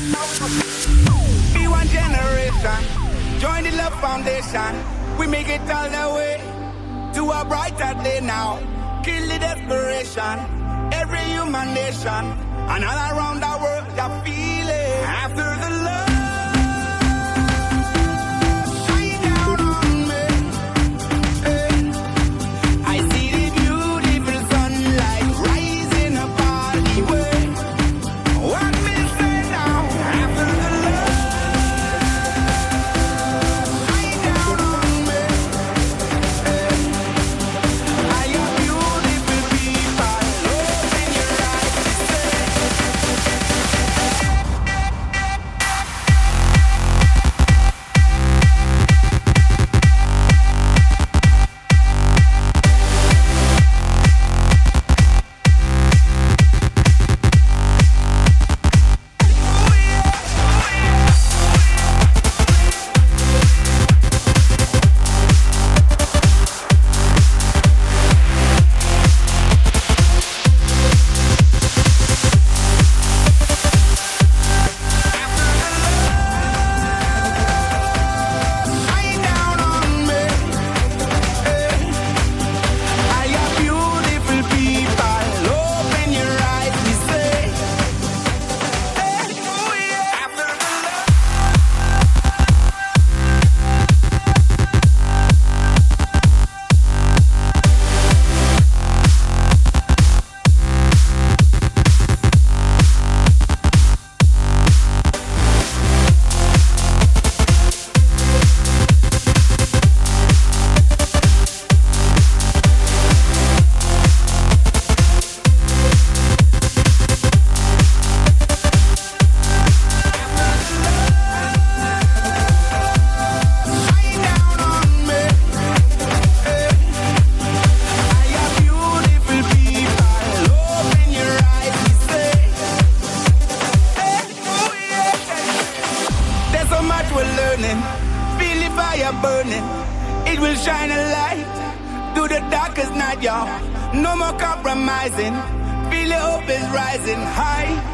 Be one generation, join the Love Foundation. We make it all the way to a brighter day now. Kill the desperation, every human nation, and all around the world you feel it. After the love, shine down on me. I see the beautiful sunlight rising up all the way. What me say now? After the love, shine down on me. I am beautiful people, open your eyes to say. Shine down on me. I am beautiful people, open your eyes, we say. After the love, shine down on me. I am beautiful people, open your eyes, we say. There's so much we're learning. Feel the fire burning. It will shine a light through the darkest night, y'all. No more compromising. Feel the hope is rising high.